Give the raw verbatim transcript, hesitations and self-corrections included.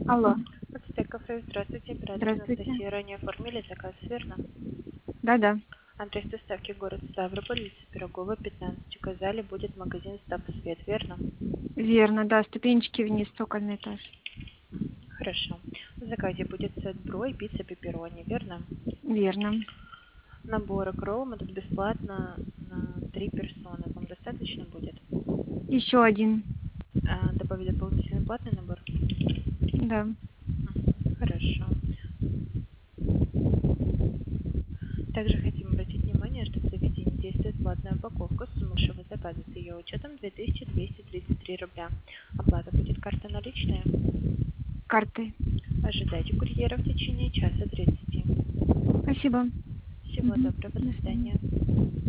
Алло, Ацтек кафе, здравствуйте, оператор здравствуйте. Анастасия. Ранее оформили заказ, верно? Да-да, Адрес доставки город Ставрополь, улица Пирогова, пятнадцать. Указали, будет магазин Стап Свет, верно? верно, да, ступенечки вниз, цокольный этаж. Хорошо. В заказе будет сет брой, пицца, пепперони, верно? Верно. Набор икром идут бесплатно на три персоны. Вам достаточно будет? Еще один. А, добавить дополнительный платный набор? Да. Хорошо. Также хотим обратить внимание, что в заведении действует платная упаковка. Сумма вашего заказа с ее учетом две тысячи двести тридцать три рубля. Оплата будет карта наличная. Карты. Ожидайте курьера в течение часа тридцати. Спасибо. Всего Мгм. доброго, До до свидания. свидания.